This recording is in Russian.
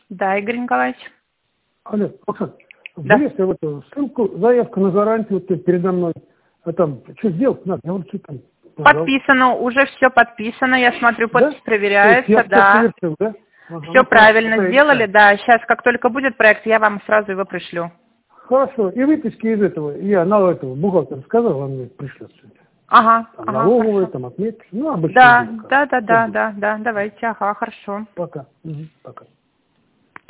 Да, Игорь Николаевич. Алло, Оксана, Да. если в эту ссылку, заявку на гарантию вот передо мной, а там что сделать надо? Я вот что там нажал. Подписано, уже все подписано, я смотрю, подпись Да? проверяется, Я да. совершил, да? Ага, Все ну, правильно хорошо, сделали, да. Сейчас, как только будет проект, я вам сразу его пришлю. Хорошо, и выписки из этого, я на этого бухгалтера сказал, он мне пришлет все. Ага, Там ага, налоговые, хорошо. там отметки, ну, обычно. Да, да, давайте, ага, хорошо. Пока. Угу, пока.